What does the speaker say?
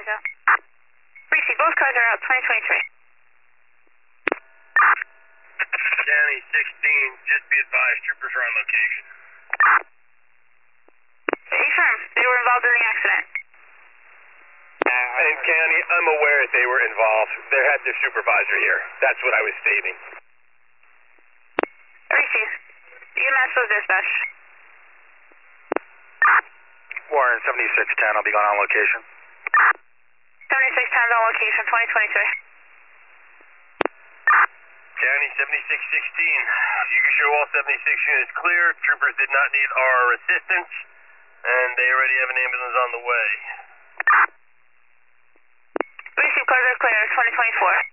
Tango. Receive, both cars are out, 2023. County 16, just be advised, troopers are on location. Affirm, they were involved in the accident. And County, I'm aware that they were involved. They had their supervisor here. That's what I was stating. Receive. EMS was dispatched. Warren 7610, I'll be going on location. 76 times on location, 2023. County 7616, you can show all 76 units clear. Troopers did not need our assistance, and they already have an ambulance on the way. Receive, cars are clear, 2024.